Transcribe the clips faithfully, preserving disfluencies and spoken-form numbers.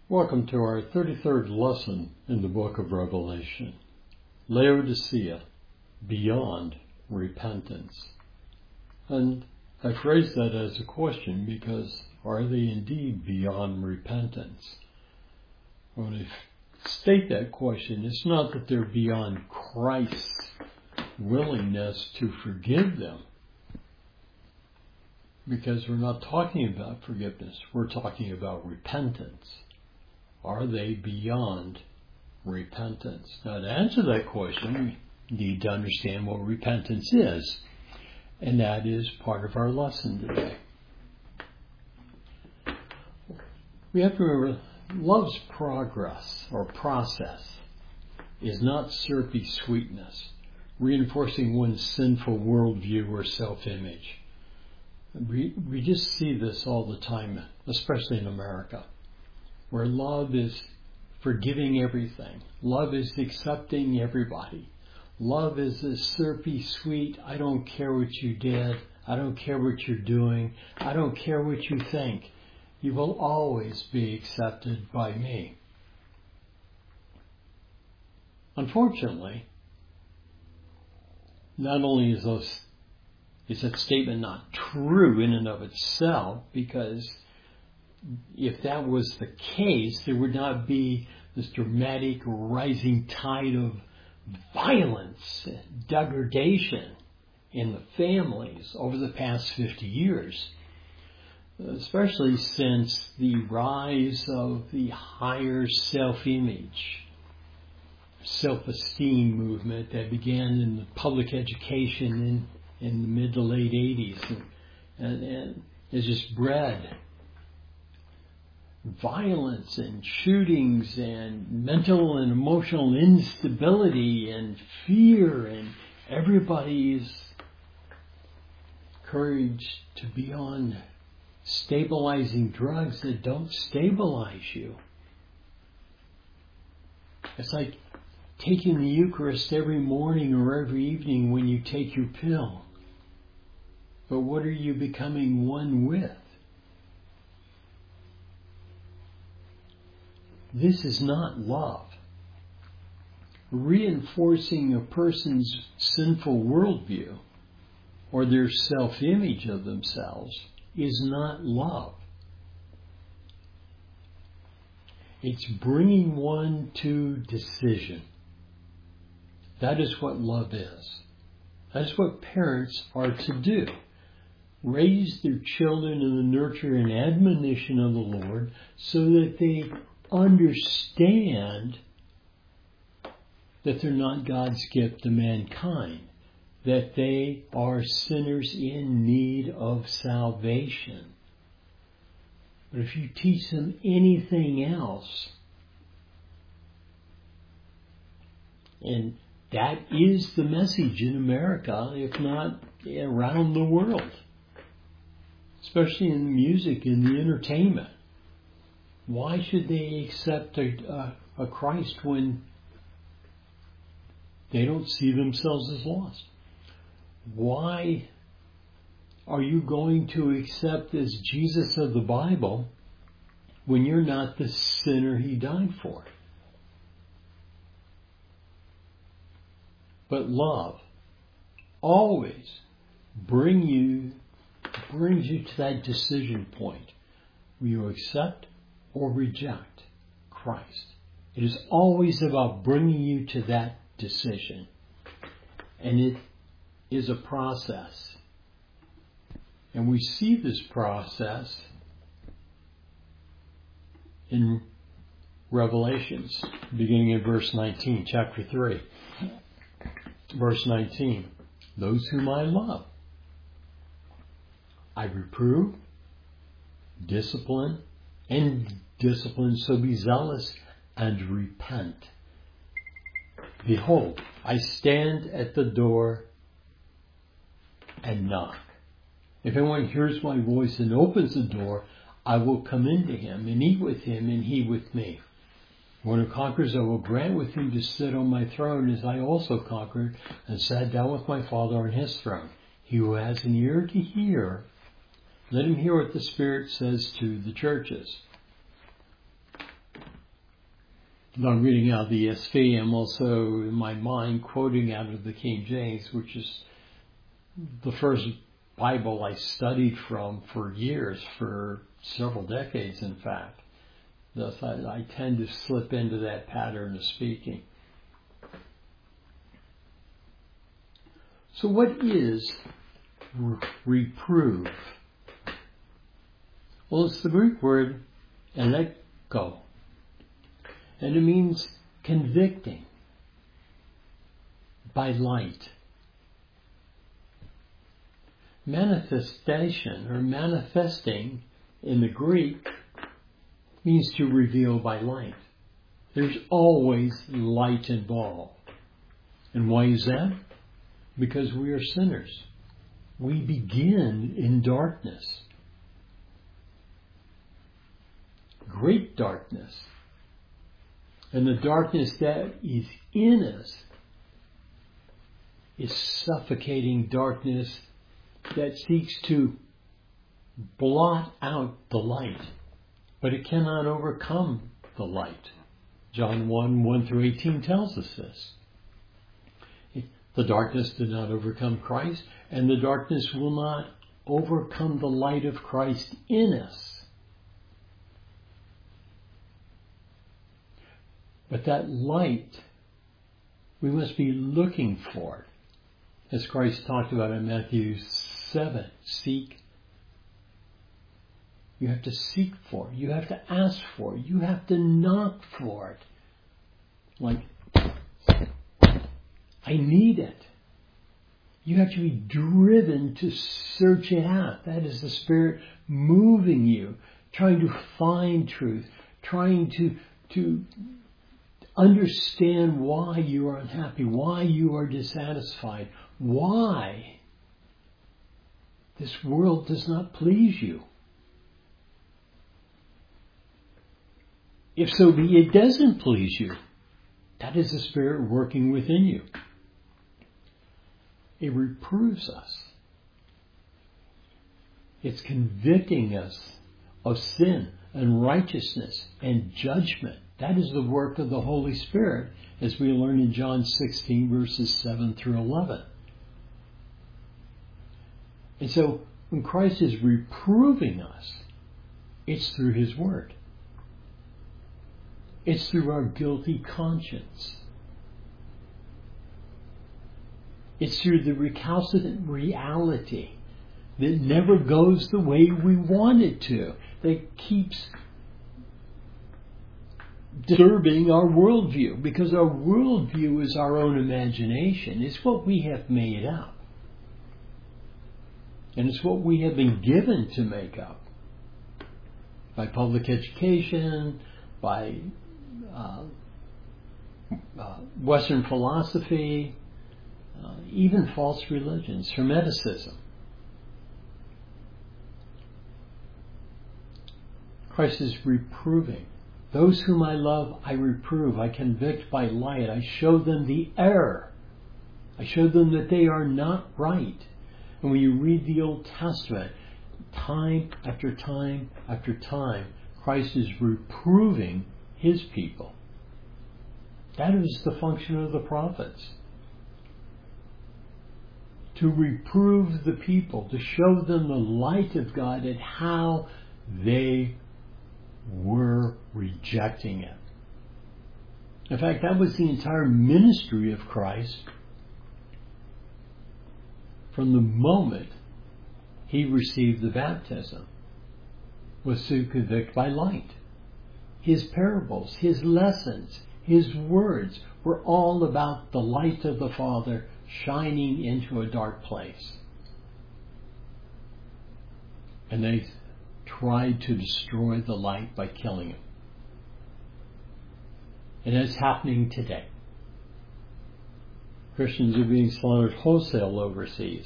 Welcome to our thirty-third lesson in the book of Revelation. Laodicea, beyond repentance. And I phrase that as a question because are they indeed beyond repentance? When I state that question, it's not that they're beyond Christ's willingness to forgive them. Because we're not talking about forgiveness, we're talking about repentance. Are they beyond repentance? Now, to answer that question, we need to understand what repentance is. And that is part of our lesson today. We have to remember, love's progress or process is not syrupy sweetness, reinforcing one's sinful worldview or self-image. We, we just see this all the time, especially in America, where love is forgiving everything. Love is accepting everybody. Love is a syrupy sweet, I don't care what you did. I don't care what you're doing. I don't care what you think. You will always be accepted by me. Unfortunately, not only is, those, is that statement not true in and of itself, because if that was the case, there would not be this dramatic rising tide of violence, degradation in the families over the past fifty years, especially since the rise of the higher self-image, self-esteem movement that began in the public education in, in the mid to late eighties and, and, and is just bred violence and shootings and mental and emotional instability and fear, and everybody's encouraged to be on stabilizing drugs that don't stabilize you. It's like taking the Eucharist every morning or every evening when you take your pill. But what are you becoming one with? This is not love. Reinforcing a person's sinful worldview or their self-image of themselves is not love. It's bringing one to decision. That is what love is. That is what parents are to do. Raise their children in the nurture and admonition of the Lord so that they understand that they're not God's gift to mankind, that they are sinners in need of salvation. But if you teach them anything else, and that is the message in America, if not around the world, especially in music and the entertainment. Why should they accept a, a, a Christ when they don't see themselves as lost? Why are you going to accept this Jesus of the Bible when you're not the sinner he died for? But love always bring you, brings you to that decision point where you accept or reject Christ. It is always about bringing you to that decision. And it is a process. And we see this process in Revelations, beginning in verse nineteen, chapter three. Verse nineteen, those whom I love, I reprove, discipline, and discipline, so be zealous and repent. Behold, I stand at the door and knock. If anyone hears my voice and opens the door, I will come into him and eat with him and he with me. One who conquers, I will grant with him to sit on my throne, as I also conquered and sat down with my Father on his throne. He who has an ear to hear, let him hear what the Spirit says to the churches. I'm reading out of the E S V. I'm also, in my mind, quoting out of the King James, which is the first Bible I studied from for years, for several decades, in fact. Thus, I, I tend to slip into that pattern of speaking. So what is re- reprove? Well, it's the Greek word eleko, and it means convicting by light. Manifestation, or manifesting in the Greek, means to reveal by light. There's always light involved. And why is that? Because we are sinners. We begin in darkness. Great darkness. And the darkness that is in us is suffocating darkness that seeks to blot out the light. But it cannot overcome the light. John one, one through eighteen tells us this. The darkness did not overcome Christ, and the darkness will not overcome the light of Christ in us. But that light, we must be looking for it. As Christ talked about in Matthew seven, seek. You have to seek for it. You have to ask for it. You have to knock for it. Like, I need it. You have to be driven to search it out. That is the Spirit moving you, trying to find truth, trying to, to understand why you are unhappy, why you are dissatisfied, why this world does not please you. If so be it doesn't please you, that is the Spirit working within you. It reproves us. It's convicting us of sin and righteousness and judgment. That is the work of the Holy Spirit, as we learn in John sixteen, verses seven through eleven. And so, when Christ is reproving us, it's through His Word. It's through our guilty conscience. It's through the recalcitrant reality that never goes the way we want it to, that keeps disturbing our worldview, because our worldview is our own imagination. It's what we have made up. And it's what we have been given to make up. By public education, by uh, uh, Western philosophy, uh, even false religions, Hermeticism. Christ is reproving. Those whom I love, I reprove. I convict by light. I show them the error. I show them that they are not right. And when you read the Old Testament, time after time after time, Christ is reproving His people. That is the function of the prophets. To reprove the people, to show them the light of God and how they were rejecting it. In fact, that was the entire ministry of Christ from the moment He received the baptism, was to convict by light. His parables, His lessons, His words were all about the light of the Father shining into a dark place. And they tried to destroy the light by killing Him. And it's happening today. Christians are being slaughtered wholesale overseas.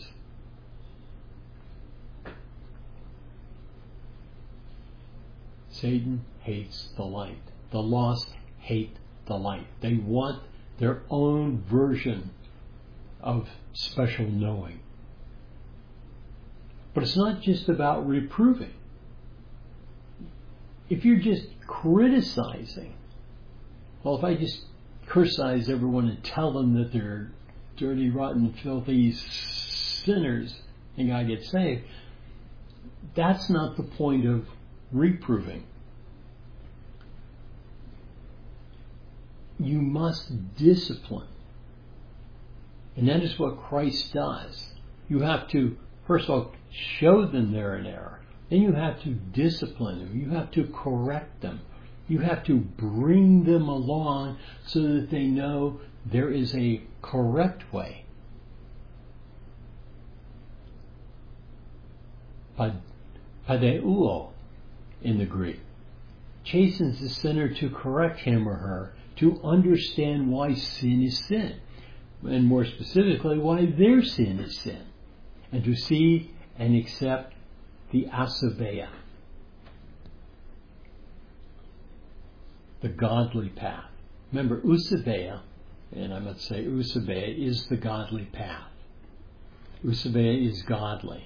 Satan hates the light. The lost hate the light. They want their own version of special knowing. But it's not just about reproving. If you're just criticizing Well, if I just criticize everyone and tell them that they're dirty, rotten, filthy sinners and God gets saved, that's not the point of reproving. You must discipline. And that is what Christ does. You have to, first of all, show them they're in error. Then you have to discipline them. You have to correct them. You have to bring them along so that they know there is a correct way. Padeuo in the Greek chastens the sinner to correct him or her, to understand why sin is sin, and more specifically, why their sin is sin, and to see and accept the asabeia, the godly path. Remember, usabeia, and I must say usabeia, is the godly path. Usabeia is godly.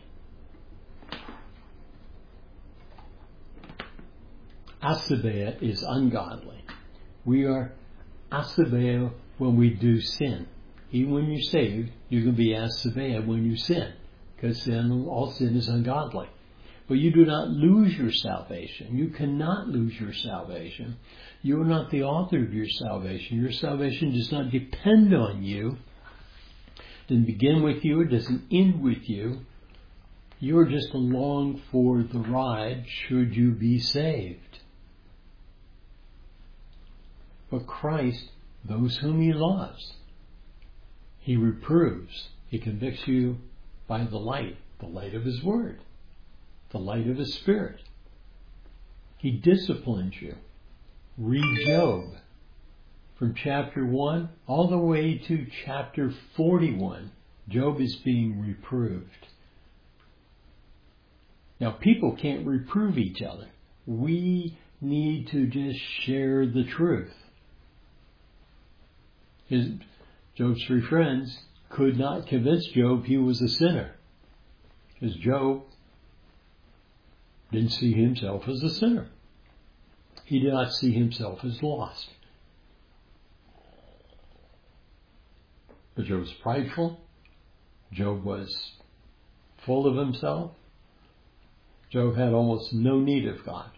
Asabeia is ungodly. We are asabeia when we do sin. Even when you're saved, you can be asabeia when you sin, because sin, all sin is ungodly. But you do not lose your salvation. You cannot lose your salvation. You are not the author of your salvation. Your salvation does not depend on you. It doesn't begin with you. It doesn't end with you. You're just along for the ride should you be saved. But Christ, those whom He loves, He reproves. He convicts you by the light, the light of His Word, the light of His Spirit. He disciplines you. Read Job from chapter one all the way to chapter forty-one. Job is being reproved. Now, people can't reprove each other. We need to just share the truth. His, Job's three friends could not convince Job he was a sinner, because Job didn't see himself as a sinner. He did not see himself as lost. But Job was prideful. Job was full of himself. Job had almost no need of God.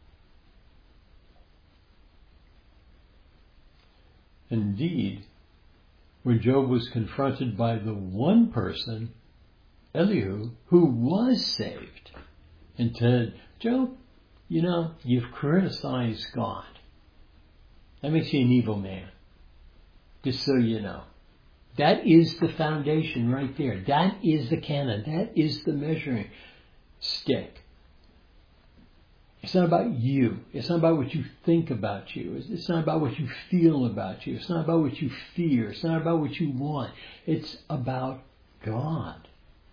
Indeed, when Job was confronted by the one person, Elihu, who was saved, and said, Job, you know, you've criticized God. That makes you an evil man. Just so you know. That is the foundation right there. That is the canon. That is the measuring stick. It's not about you. It's not about what you think about you. It's not about what you feel about you. It's not about what you fear. It's not about what you want. It's about God.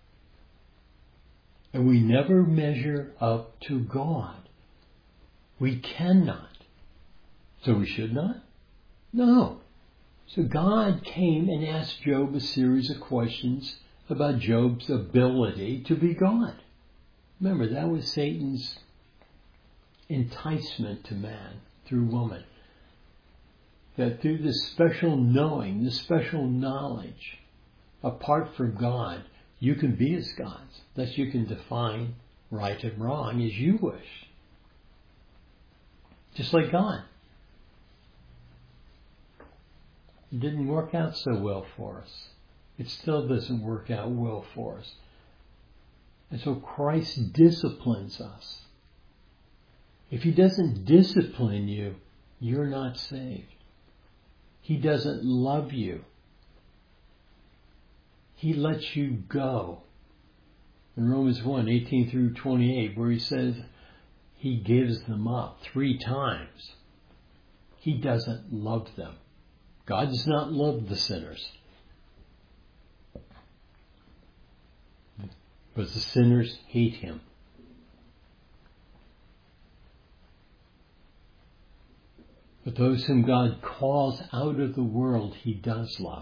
And we never measure up to God. We cannot. So we should not? No. So God came and asked Job a series of questions about Job's ability to be God. Remember, that was Satan's enticement to man through woman. That through this special knowing, this special knowledge, apart from God, you can be as gods. That you can define right and wrong as you wish. Just like God. It didn't work out so well for us. It still doesn't work out well for us. And so Christ disciplines us. If He doesn't discipline you, you're not saved. He doesn't love you. He lets you go. In Romans one, eighteen through twenty-eight, where he says He gives them up three times. He doesn't love them. God does not love the sinners. But the sinners hate Him. But those whom God calls out of the world, He does love.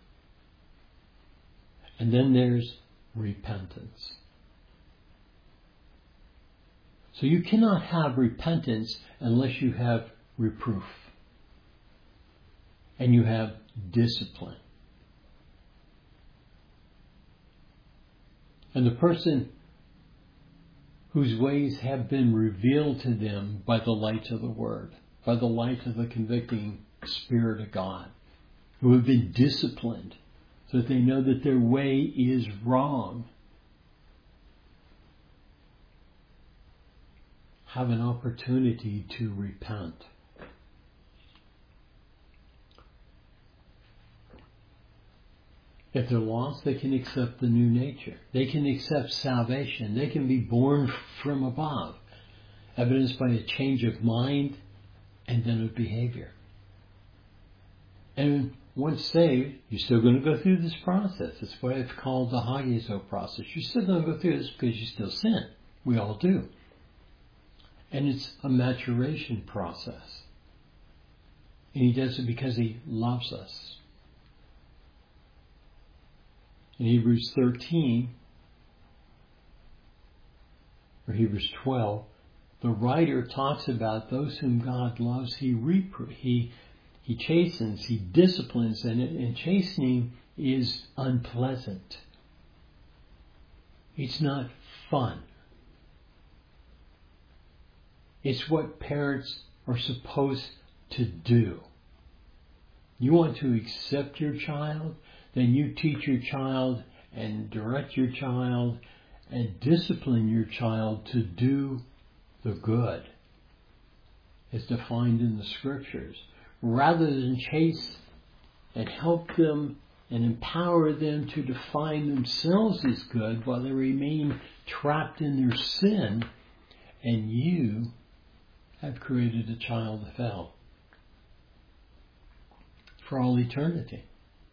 And then there's repentance. So you cannot have repentance unless you have reproof. and you have discipline. And the person whose ways have been revealed to them by the light of the Word, by the light of the convicting Spirit of God, who have been disciplined so that they know that their way is wrong, have an opportunity to repent. If they're lost, they can accept the new nature. They can accept salvation. They can be born from above, evidenced by a change of mind and then of behavior. And once saved, you're still going to go through this process. That's why it's called the hagizo process. You're still going to go through this because you still sin. We all do. And it's a maturation process. And He does it because He loves us. In Hebrews thirteen, or Hebrews twelve, the writer talks about those whom God loves, He repro- He He chastens, He disciplines, and, and chastening is unpleasant. It's not fun. It's what parents are supposed to do. You want to accept your child? Then you teach your child and direct your child and discipline your child to do the good, as defined in the Scriptures, rather than chase and help them and empower them to define themselves as good while they remain trapped in their sin, and you have created a child of hell for all eternity.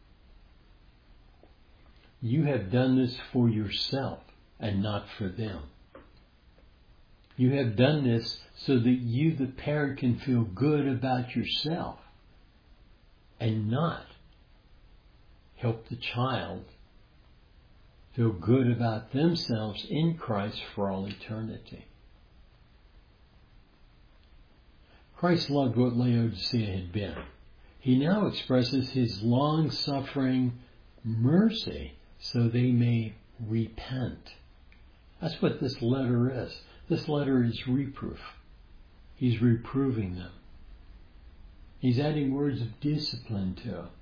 You have done this for yourself and not for them. You have done this so that you, the parent, can feel good about yourself and not help the child feel good about themselves in Christ for all eternity. Christ loved what Laodicea had been. He now expresses His long-suffering mercy so they may repent. That's what this letter is. This letter is reproof. He's reproving them. He's adding words of discipline to it.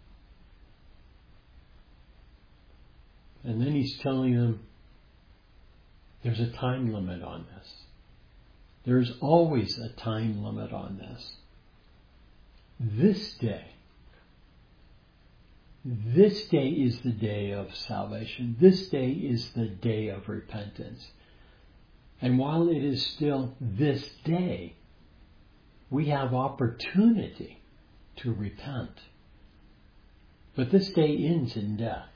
And then He's telling them there's a time limit on this. There's always a time limit on this. This day, this day is the day of salvation. This day is the day of repentance. And while it is still this day, we have opportunity to repent. But this day ends in death.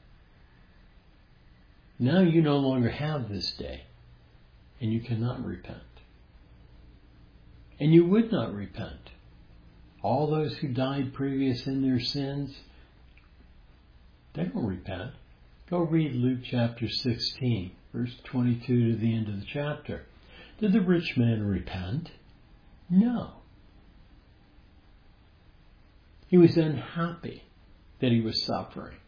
Now you no longer have this day, and you cannot repent. And you would not repent. All those who died previous in their sins, they don't repent. Go read Luke chapter sixteen, verse twenty-two to the end of the chapter. Did the rich man repent? No. He was unhappy that he was suffering.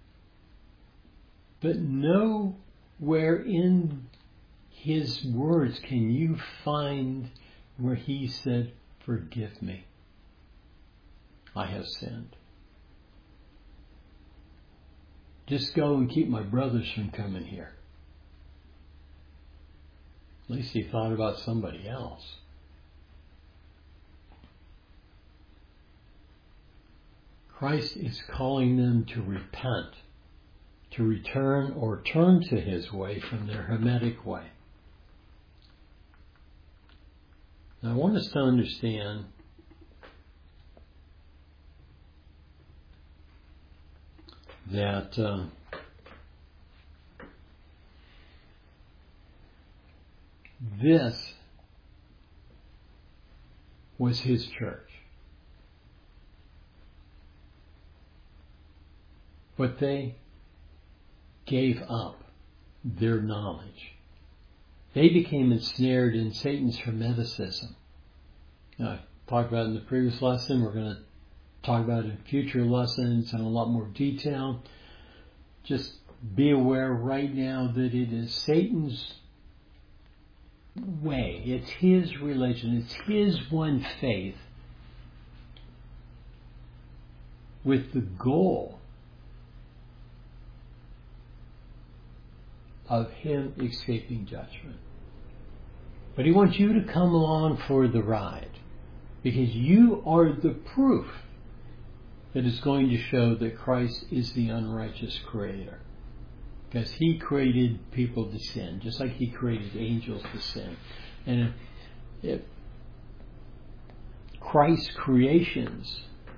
But nowhere in his words can you find where he said, "Forgive me. I have sinned. Just go and keep my brothers from coming here." At least he thought about somebody else. Christ is calling them to repent, to return or turn to His way from their Hermetic way. Now I want us to understand that uh, this was His church. But they gave up their knowledge. They became ensnared in Satan's Hermeticism. Now, I talked about it in the previous lesson. We're going to talk about in future lessons in a lot more detail. Just be aware right now that it is Satan's way. It's his religion. It's his one faith with the goal of him escaping judgment. But he wants you to come along for the ride because you are the proof that is going to show that Christ is the unrighteous creator. Because he created people to sin, just like he created angels to sin. And if, if Christ's creations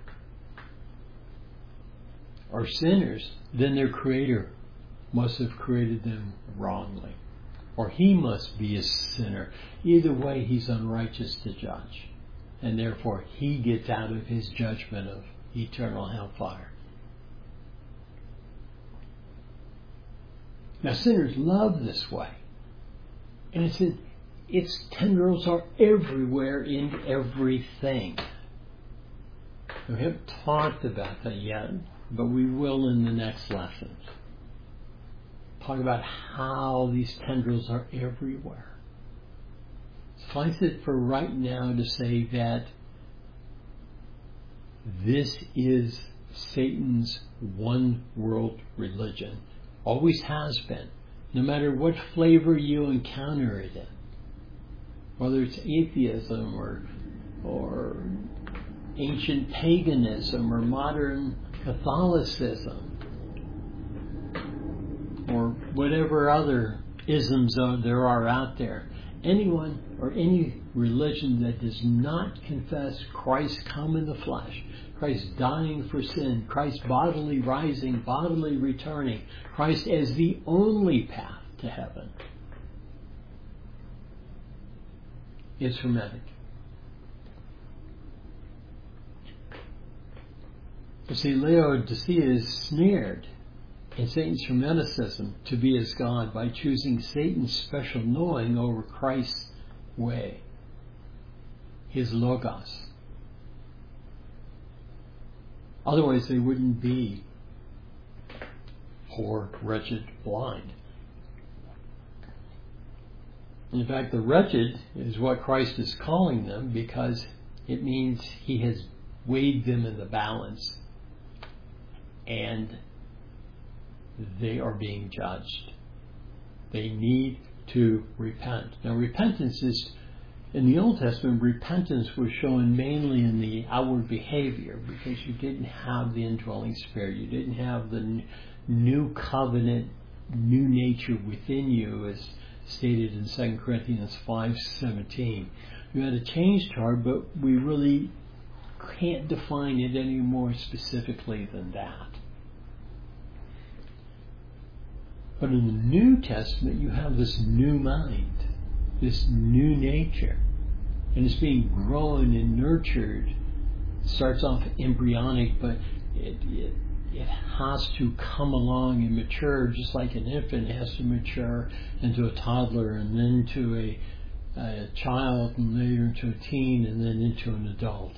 are sinners, then their creator must have created them wrongly. Or he must be a sinner. Either way, he's unrighteous to judge. And therefore, he gets out of his judgment of eternal hellfire. Now, sinners love this way. And it's in, its tendrils are everywhere in everything. We haven't talked about that yet, but we will in the next lessons. Talk about how these tendrils are everywhere. Suffice it for right now to say that this is Satan's one world religion. Always has been. No matter what flavor you encounter it in. Whether it's atheism or or ancient paganism or modern Catholicism or whatever other isms there are out there. Anyone or any religion that does not confess Christ come in the flesh, Christ dying for sin, Christ bodily rising, bodily returning, Christ as the only path to heaven, is hermetic. You see, Laodicea is snared in Satan's hermeticism to be as God by choosing Satan's special knowing over Christ's way, his logos. Otherwise they wouldn't be poor, wretched, blind. In fact, the wretched is what Christ is calling them because it means he has weighed them in the balance and they are being judged. They need to repent. Now, repentance is, in the Old Testament, repentance was shown mainly in the outward behavior because you didn't have the indwelling spirit. You didn't have the n- new covenant, new nature within you, as stated in Second Corinthians five seventeen. You had a changed heart, but we really can't define it any more specifically than that. But in the New Testament, you have this new mind, this new nature, and it's being grown and nurtured. It starts off embryonic, but it, it it has to come along and mature, just like an infant has to mature into a toddler, and then to a, a child, and later into a teen, and then into an adult.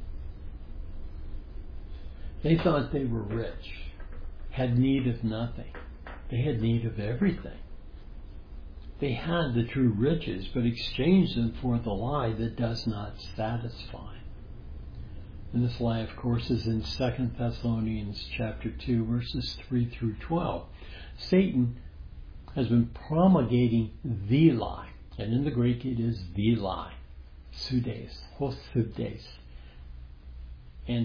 They thought they were rich, had need of nothing. They had need of everything. They had the true riches, but exchanged them for the lie that does not satisfy. And this lie, of course, is in Second Thessalonians chapter two, verses three through twelve. Satan has been promulgating the lie, and in the Greek it is the lie, pseudes, hosubdes. And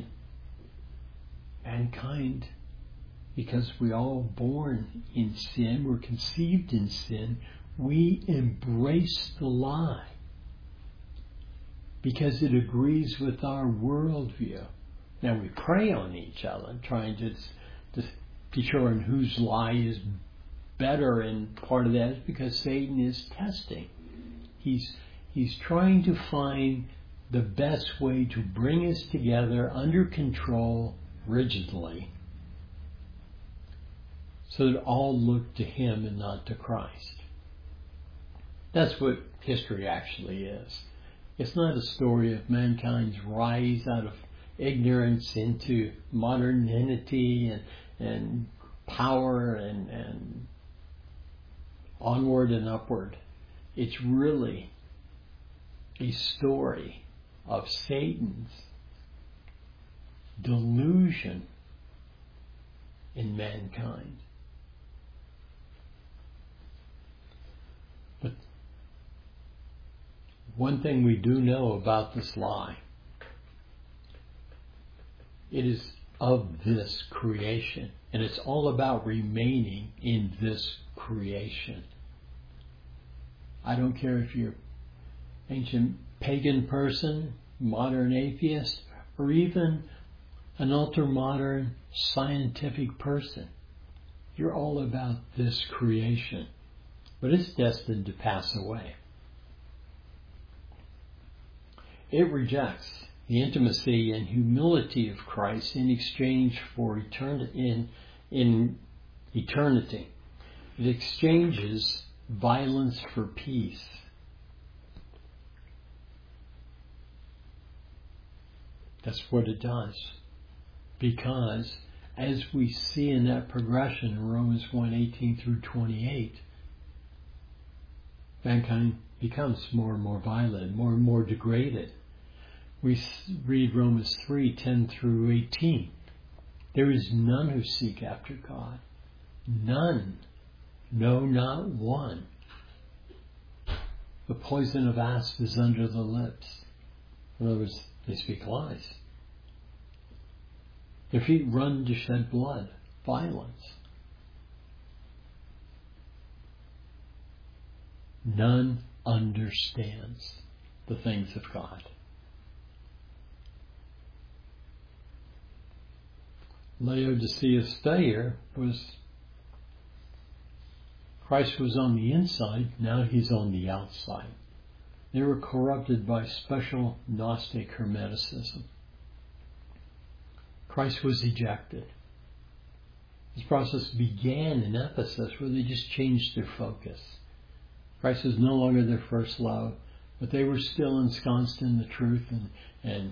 mankind, because we all born in sin, we're conceived in sin, we embrace the lie because it agrees with our worldview. Now we prey on each other, trying to, to determine whose lie is better, and part of that is because Satan is testing. He's he's trying to find the best way to bring us together under control rigidly, so that all look to him and not to Christ. That's what history actually is. It's not a story of mankind's rise out of ignorance into modernity and, and power and, and onward and upward. It's really a story of Satan's delusion in mankind. But one thing we do know about this lie, it is of this creation, and it's all about remaining in this creation. I don't care if you're ancient pagan person, modern atheist, or even an ultra-modern scientific person. You're all about this creation, but it's destined to pass away. It rejects the intimacy and humility of Christ in exchange for eternity. In, in eternity. It exchanges violence for peace. That's what it does. Because, as we see in that progression in Romans one eighteen through twenty-eight, mankind becomes more and more violent, more and more degraded. We read Romans three ten through eighteen. There is none who seek after God. None. No, not one. The poison of asp is under the lips. In other words, they speak lies. Their feet run to shed blood, violence. None understands the things of God. Laodicea's failure was Christ was on the inside, now he's on the outside. They were corrupted by special Gnostic Hermeticism. Christ was ejected. This process began in Ephesus where they just changed their focus. Christ was no longer their first love, but they were still ensconced in the truth and and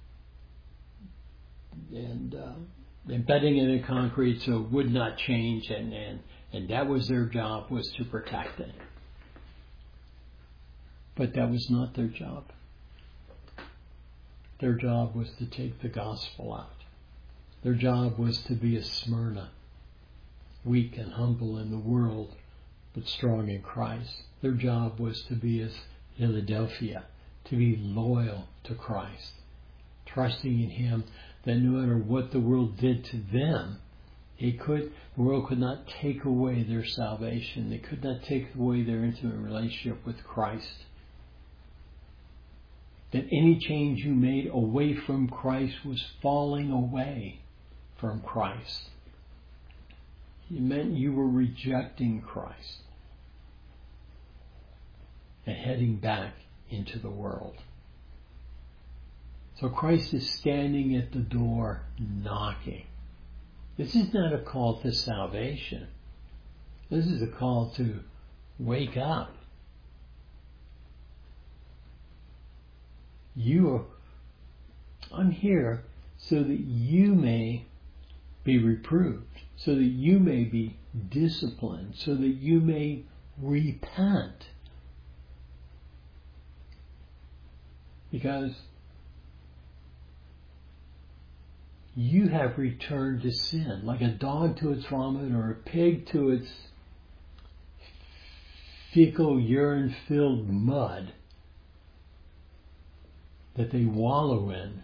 and uh, embedding it in concrete so it would not change, and, and, and that was their job, was to protect it. But that was not their job. Their job was to take the gospel out. Their job was to be a Smyrna, weak and humble in the world, but strong in Christ. Their job was to be as Philadelphia, to be loyal to Christ, trusting in Him, that no matter what the world did to them, He could, the world could not take away their salvation. They could not take away their intimate relationship with Christ. That any change you made away from Christ was falling away from Christ. It meant you were rejecting Christ and heading back into the world. So Christ is standing at the door knocking. This is not a call to salvation. This is a call to wake up. You are, I'm here so that you may be reproved, so that you may be disciplined, so that you may repent. Because you have returned to sin, like a dog to its vomit or a pig to its fecal urine-filled mud that they wallow in.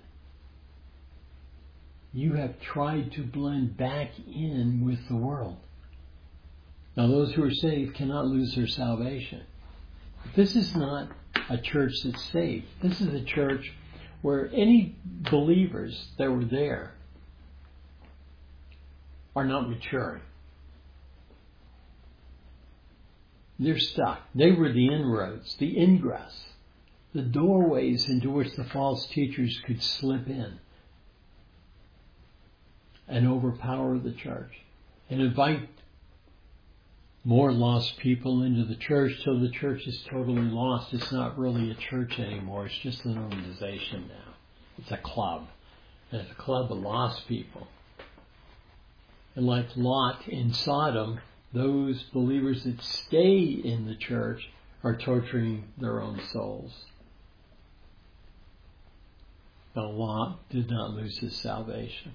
You have tried to blend back in with the world. Now, those who are saved cannot lose their salvation. This is not a church that's saved. This is a church where any believers that were there are not maturing. They're stuck. They were the inroads, the ingress, the doorways into which the false teachers could slip in and overpower the church and invite more lost people into the church till the church is totally lost. It's not really a church anymore. It's just an organization now. It's a club. and it's a club of lost people. And like Lot in Sodom, those believers that stay in the church are torturing their own souls. Now Lot did not lose his salvation.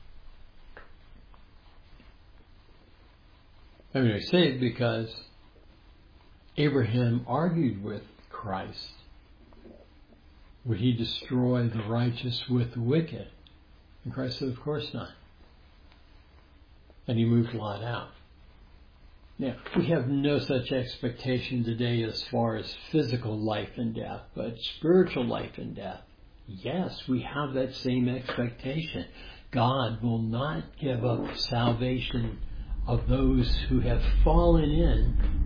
I mean, I say it because Abraham argued with Christ. Would he destroy the righteous with the wicked? And Christ said, of course not. And he moved Lot out. Now, we have no such expectation today as far as physical life and death, but spiritual life and death. Yes, we have that same expectation. God will not give up salvation of those who have fallen in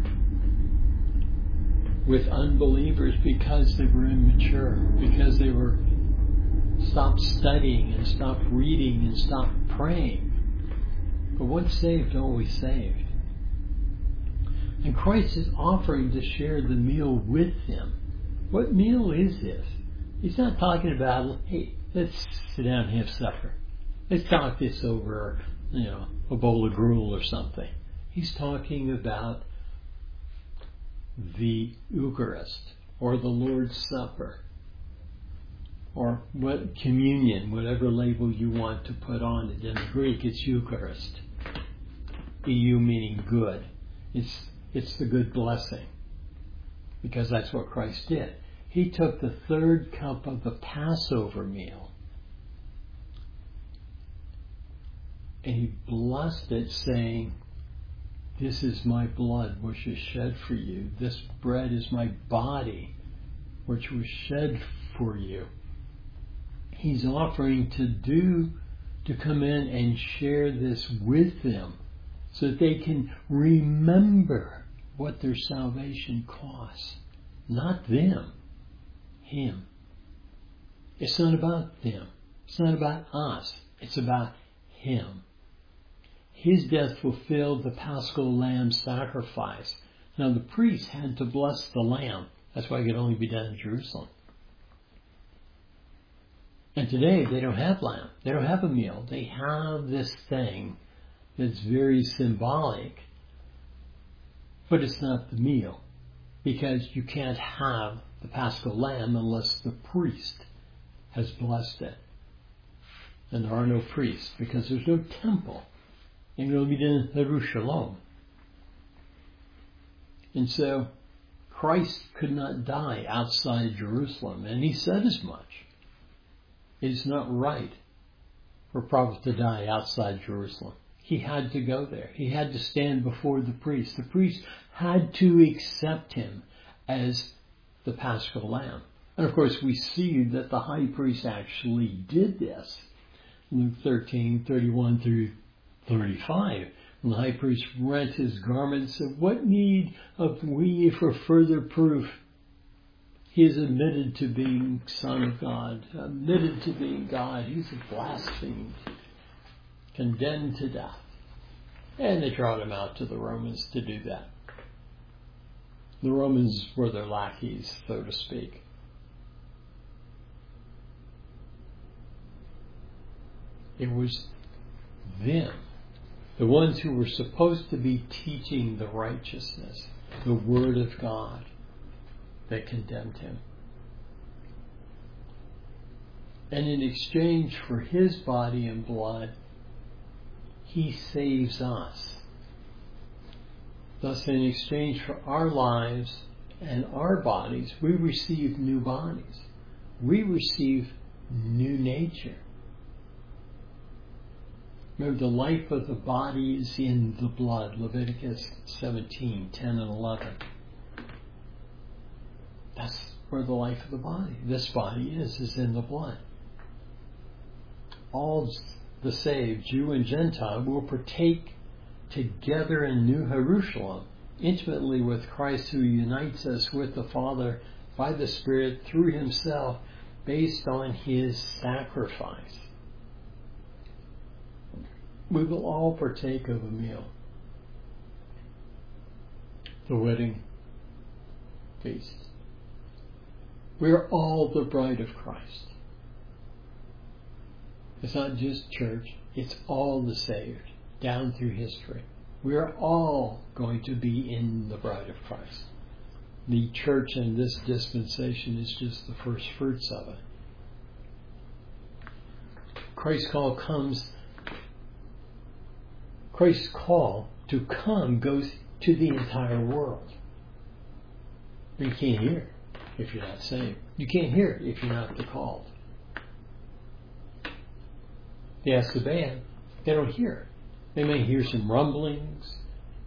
with unbelievers because they were immature, because they were stopped studying and stopped reading and stopped praying. But once saved, always saved. And Christ is offering to share the meal with them. What meal is this? He's not talking about, hey, let's sit down and have supper. Let's talk this over, you know, a bowl of gruel or something. He's talking about the Eucharist or the Lord's Supper or what communion, whatever label you want to put on it. In the Greek, it's Eucharist. E U meaning good. It's it's the good blessing, because that's what Christ did. He took the third cup of the Passover meal and he blessed it, saying, "This is my blood which is shed for you. This bread is my body which was shed for you." He's offering to do, to come in and share this with them so that they can remember what their salvation costs. Not them, Him. It's not about them. It's not about us. It's about Him. His death fulfilled the Paschal lamb sacrifice. Now the priest had to bless the lamb. That's why it could only be done in Jerusalem. And today they don't have lamb. They don't have a meal. They have this thing that's very symbolic, but it's not the meal, because you can't have the Paschal lamb unless the priest has blessed it. And there are no priests because there's no temple. And it'll be done in Jerusalem. And so Christ could not die outside Jerusalem, and he said as much. It is not right for a prophet to die outside Jerusalem. He had to go there. He had to stand before the priest. The priest had to accept him as the Paschal lamb. And of course we see that the high priest actually did this. Luke thirteen, thirty-one through thirty-five. And the high priest rent his garments and said, "What need have we for further proof? He is admitted to being Son of God, admitted to being God. He's blasphemed, condemned to death." And they trot him out to the Romans to do that. The Romans were their lackeys, so to speak. It was them, the ones who were supposed to be teaching the righteousness, the Word of God, that condemned him. And in exchange for his body and blood, he saves us. Thus, in exchange for our lives and our bodies, we receive new bodies. We receive new nature. Remember, the life of the body is in the blood. Leviticus seventeen, ten and eleven. That's where the life of the body, this body is, is in the blood. All the saved, Jew and Gentile, will partake together in New Jerusalem, intimately with Christ, who unites us with the Father by the Spirit through himself, based on his sacrifice. We will all partake of a meal. The wedding feast. We are all the bride of Christ. It's not just church, it's all the saved, down through history. We are all going to be in the bride of Christ. The church in this dispensation is just the first fruits of it. Christ's call comes, Christ's call to come goes to the entire world. You can't hear it if you're not saved. You can't hear it if you're not the called. They ask the band, they don't hear it. They may hear some rumblings.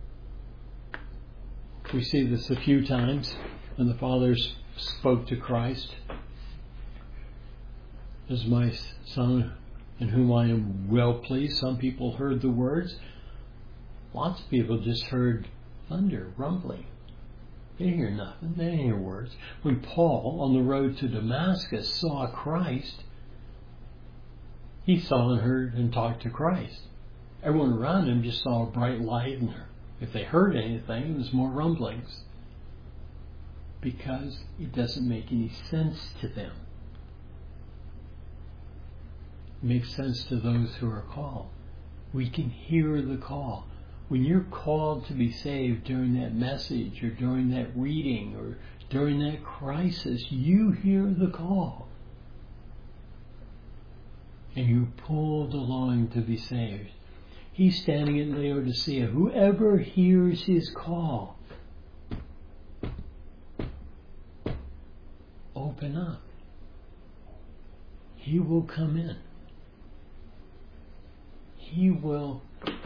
We see this a few times when the fathers spoke to Christ. This is my son in whom I am well pleased. Some people heard the words. Lots of people just heard thunder, rumbling. They didn't hear nothing. They didn't hear words. When Paul, on the road to Damascus, saw Christ, he saw and heard and talked to Christ. Everyone around him just saw a bright light, and if they heard anything, it was more rumblings. Because it doesn't make any sense to them. It makes sense to those who are called. We can hear the call. When you're called to be saved during that message or during that reading or during that crisis, you hear the call. And you're pulled along to be saved. He's standing in Laodicea. Whoever hears his call, open up. He will come in. He will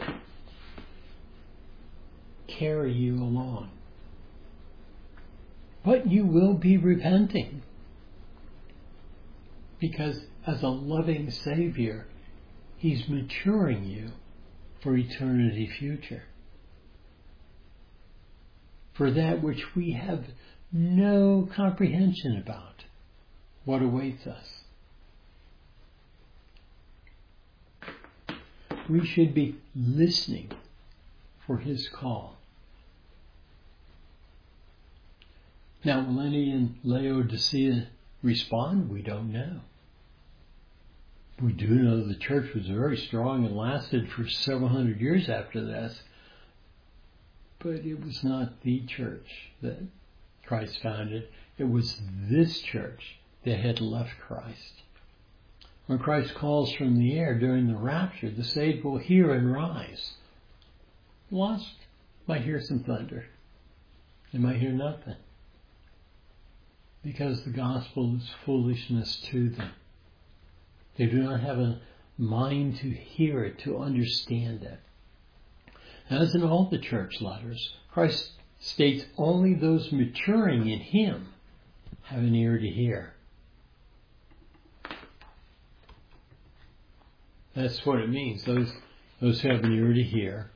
carry you along. But you will be repenting. Because as a loving Savior, He's maturing you for eternity future. For that which we have no comprehension about, what awaits us. We should be listening for His call. Now, will any in Laodicea respond? We don't know. We do know the church was very strong and lasted for several hundred years after this. But it was not the church that Christ founded. It was this church that had left Christ. When Christ calls from the air during the rapture, the saved will hear and rise. The lost might hear some thunder. They might hear nothing. Because the gospel is foolishness to them. They do not have a mind to hear it, to understand it. As in all the church letters, Christ states only those maturing in Him have an ear to hear. That's what it means. Those, those who have an ear to hear,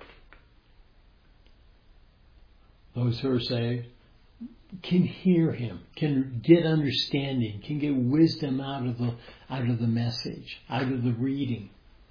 those who are saved, can hear Him, can get understanding, can get wisdom out of the out of the message, out of the reading.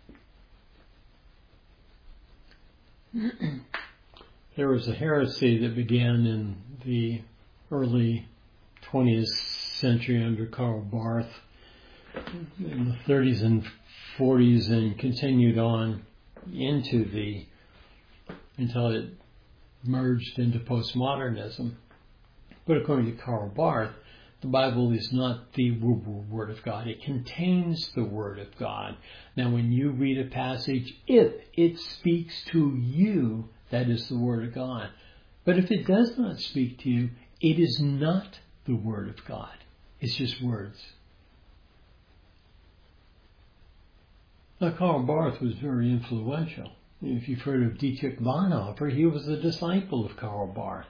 There was a heresy that began in the early twentieth century under Karl Barth in the thirties and forties and continued on into the until it merged into postmodernism. But according to Karl Barth, the Bible is not the Word of God. It contains the Word of God. Now, when you read a passage, if it speaks to you, that is the Word of God. But if it does not speak to you, it is not the Word of God. It's just words. Now, Karl Barth was very influential. If you've heard of Dietrich Bonhoeffer, he was a disciple of Karl Barth.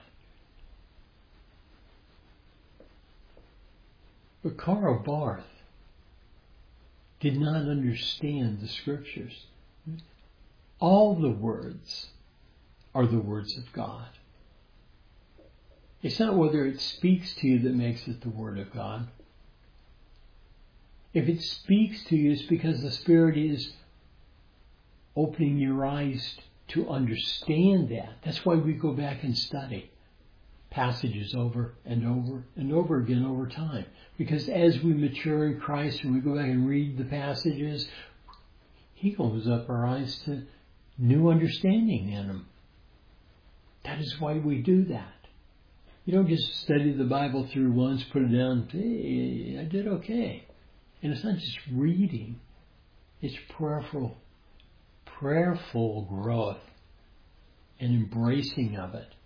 But Karl Barth did not understand the Scriptures. All the words are the words of God. It's not whether it speaks to you that makes it the Word of God. If it speaks to you, it's because the Spirit is opening your eyes to understand that. That's why we go back and study passages over and over and over again over time. Because as we mature in Christ and we go back and read the passages, He opens up our eyes to new understanding in Him. That is why we do that. You don't just study the Bible through once, put it down, hey, I did okay. And it's not just reading. It's prayerful, prayerful growth and embracing of it.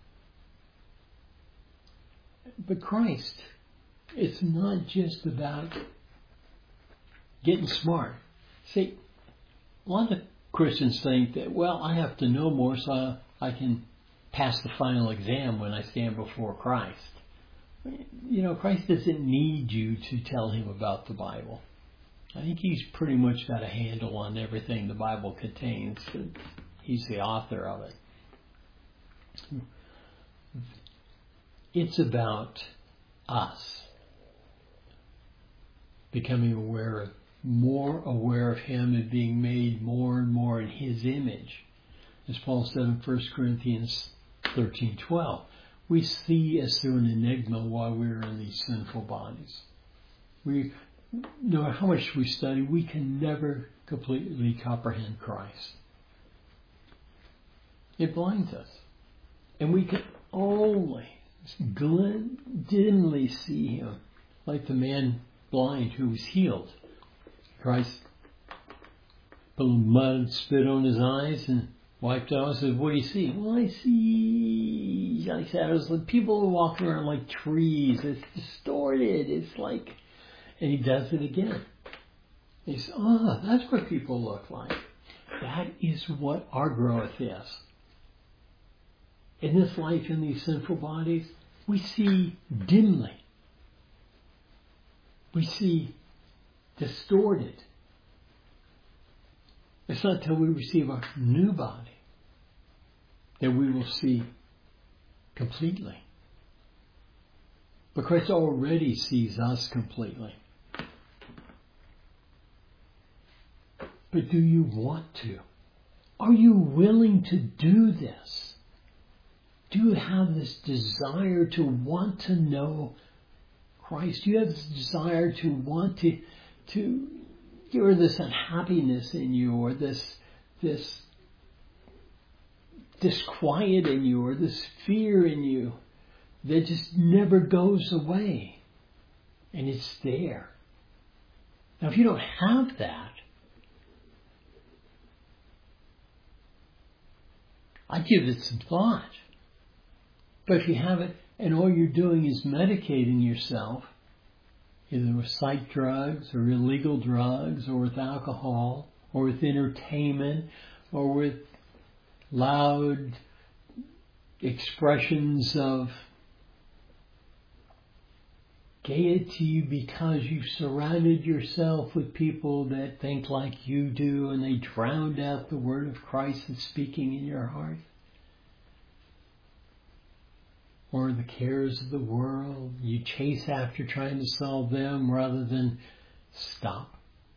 But Christ, it's not just about getting smart. See, a lot of Christians think that, well, I have to know more so I can pass the final exam when I stand before Christ. You know, Christ doesn't need you to tell Him about the Bible. I think He's pretty much got a handle on everything the Bible contains. He's the author of it. It's about us becoming aware of, more aware of Him and being made more and more in His image. As Paul said in First Corinthians thirteen twelve, we see as through an enigma while we're in these sinful bodies. We, no matter how much we study, we can never completely comprehend Christ. It blinds us. And we can only dimly see Him, like the man blind who was healed. Christ put mud, spit on his eyes, and wiped it out and said, what do you see? Well, I see like shadows. People are walking around like trees. It's distorted. It's like, and he does it again. He says, oh, that's what people look like. That is what our growth is. In this life, in these sinful bodies, we see dimly. We see distorted. It's not until we receive our new body that we will see completely. But Christ already sees us completely. But do you want to? Are you willing to do this? Do you have this desire to want to know Christ? Do you have this desire to want to, to, or this unhappiness in you, or this, this disquiet in you, or this fear in you that just never goes away, and it's there? Now, if you don't have that, I'd give it some thought. But if you have it, and all you're doing is medicating yourself, either with psych drugs or illegal drugs or with alcohol or with entertainment or with loud expressions of gaiety because you've surrounded yourself with people that think like you do and they drowned out the word of Christ that's speaking in your heart. Or the cares of the world, you chase after trying to solve them rather than stop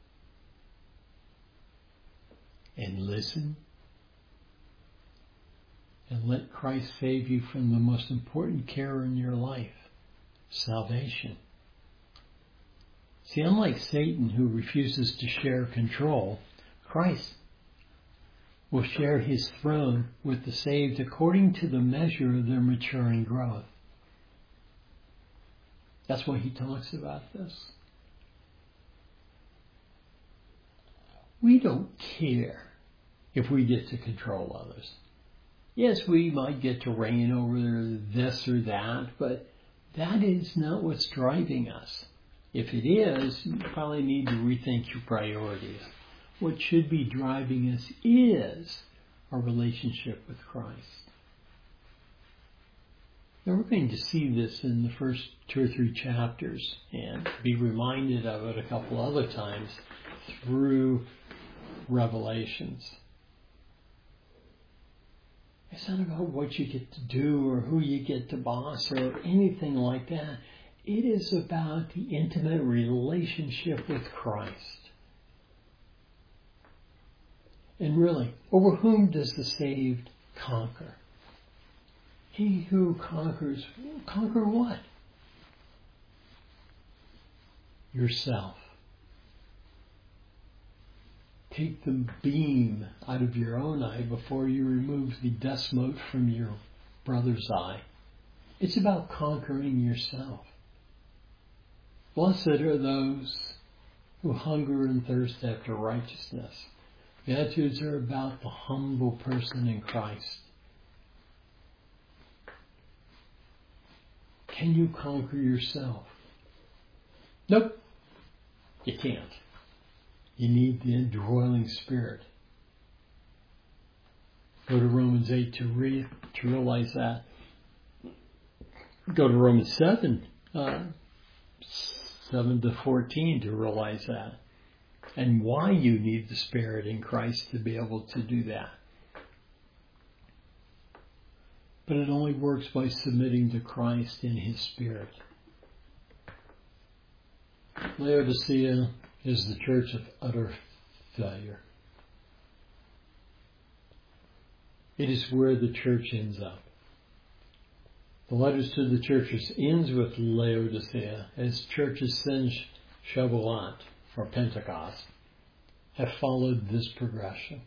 and listen and let Christ save you from the most important care in your life, salvation. See, unlike Satan, who refuses to share control, Christ will share His throne with the saved according to the measure of their maturing growth. That's why He talks about this. We don't care if we get to control others. Yes, we might get to reign over this or that, but that is not what's driving us. If it is, you probably need to rethink your priorities. What should be driving us is our relationship with Christ. Now we're going to see this in the first two or three chapters and be reminded of it a couple other times through Revelations. It's not about what you get to do or who you get to boss or anything like that. It is about the intimate relationship with Christ. And really, over whom does the saved conquer? He who conquers, conquer what? Yourself. take the beam out of your own eye before you remove the dust mote from your brother's eye. It's about conquering yourself. Blessed are those who hunger and thirst after righteousness. Beatitudes are about the humble person in Christ. Can you conquer yourself? Nope, you can't. You need the indwelling Spirit. Go to Romans eight to, re- to realize that. Go to Romans seven, uh, seven to fourteen to realize that. And why you need the Spirit in Christ to be able to do that. But it only works by submitting to Christ in His Spirit. Laodicea is the church of utter failure. It is where the church ends up. The letters to the churches ends with Laodicea, as churches since Shavuot, or Pentecost, have followed this progression.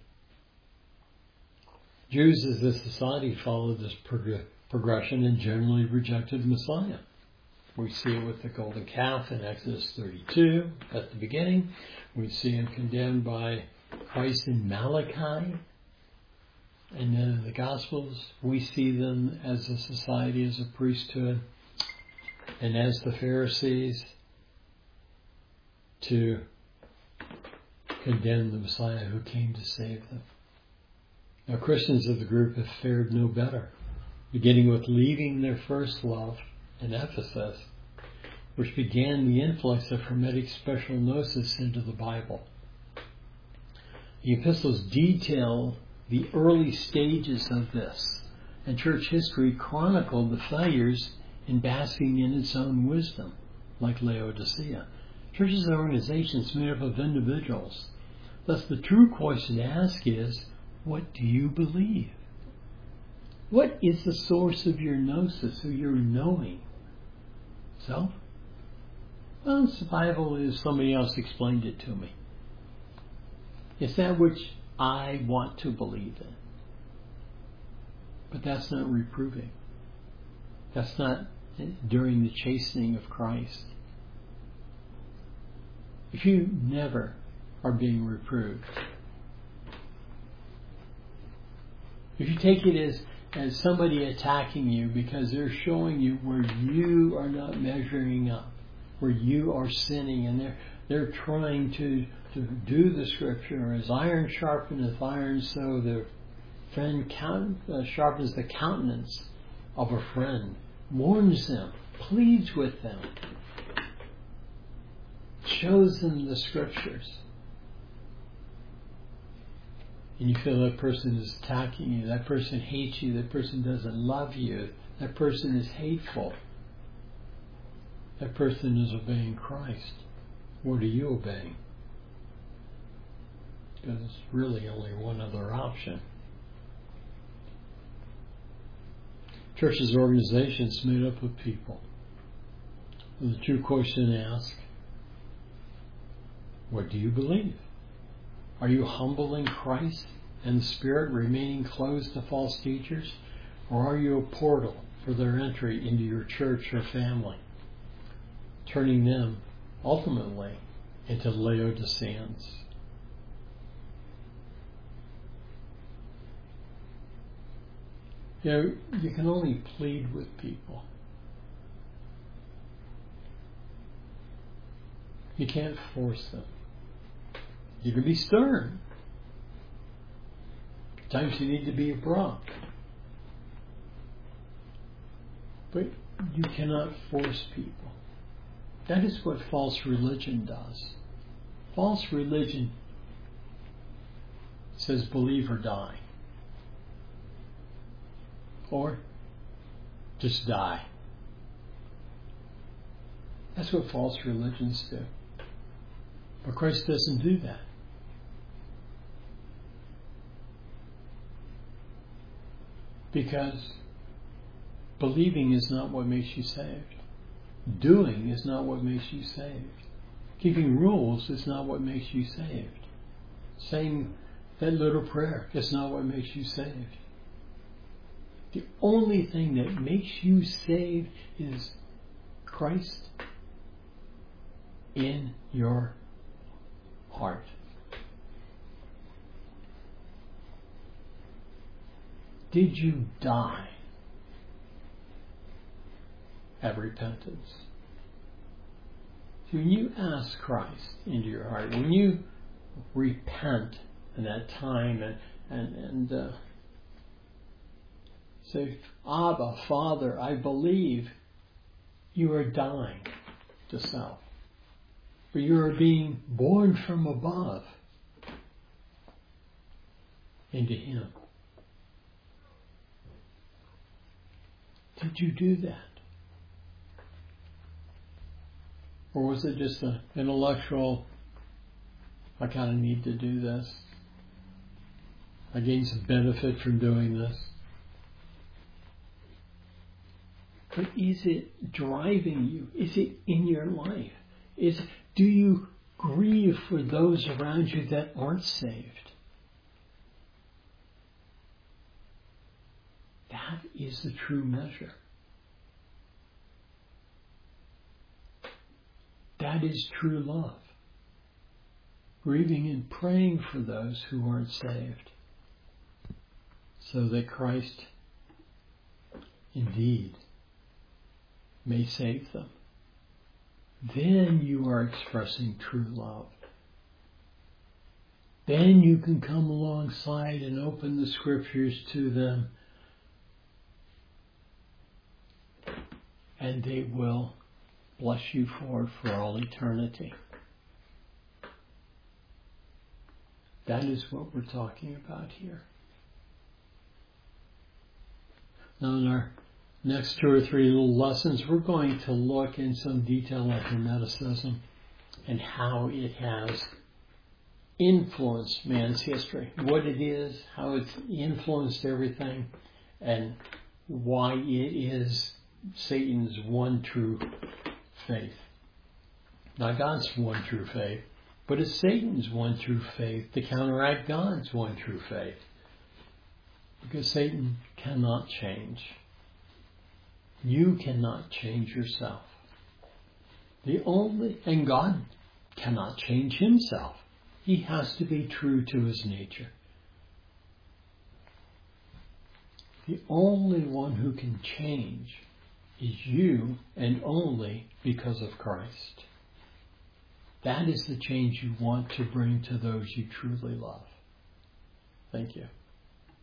Jews as a society followed this prog- progression and generally rejected Messiah. We see it with the golden calf in Exodus thirty-two at the beginning. We see him condemned by Christ in Malachi. And then in the Gospels, we see them as a society, as a priesthood, and as the Pharisees to condemn the Messiah who came to save them. Now, Christians of the group have fared no better, beginning with leaving their first love in Ephesus, which began the influx of Hermetic special gnosis into the Bible. The epistles detail the early stages of this, and church history chronicled the failures in basking in its own wisdom, like Laodicea. Churches are organizations made up of individuals. Thus, the true question to ask is, what do you believe? What is the source of your gnosis, of your knowing? Self? Well, it's the Bible as somebody else explained it to me. It's that which I want to believe in. But that's not reproving. That's not during the chastening of Christ. If you never are being reproved, if you take it as, as somebody attacking you because they're showing you where you are not measuring up, where you are sinning, and they're they're trying to, to do the scripture, as iron sharpeneth iron, so the friend count, uh, sharpens the countenance of a friend, warns them, pleads with them, shows them the scriptures. And you feel that person is attacking you, that person hates you, that person doesn't love you, that person is hateful. That person is obeying Christ. What are you obeying? Because there's really only one other option. Churches are organizations made up of people. The true question asked, what do you believe? Are you humble in Christ and the Spirit, remaining closed to false teachers? Or are you a portal for their entry into your church or family, turning them ultimately into Laodiceans? You know, you can only plead with people. You can't force them. You can be stern. Times you need to be abrupt. But you cannot force people. That is what false religion does. False religion says believe or die. Or just die. That's what false religions do. But Christ doesn't do that. Because believing is not what makes you saved. Doing is not what makes you saved. Keeping rules is not what makes you saved. saying that little prayer is not what makes you saved. The only thing that makes you saved is Christ in your heart. Did you die at repentance? So when you ask Christ into your heart, when you repent in that time and and, and uh, say, Abba, Father, I believe, you are dying to self. For you are being born from above into Him. Did you do that? Or was it just an intellectual, I kind of need to do this. I gain some benefit from doing this. But is it driving you? Is it in your life? Is do you grieve for those around you that aren't saved? That is the true measure. That is true love. Grieving and praying for those who aren't saved, so that Christ indeed may save them. Then you are expressing true love. Then you can come alongside and open the Scriptures to them, and they will bless you for it for all eternity. That is what we're talking about here. Now in our next two or three little lessons, we're going to look in some detail at Hermeticism and how it has influenced man's history. What it is, how it's influenced everything, and why it is Satan's one true faith. Not God's one true faith, but it's Satan's one true faith to counteract God's one true faith. Because Satan cannot change. You cannot change yourself. The only, and God cannot change Himself. He has to be true to His nature. The only one who can change is you, and only because of Christ. That is the change you want to bring to those you truly love. Thank you.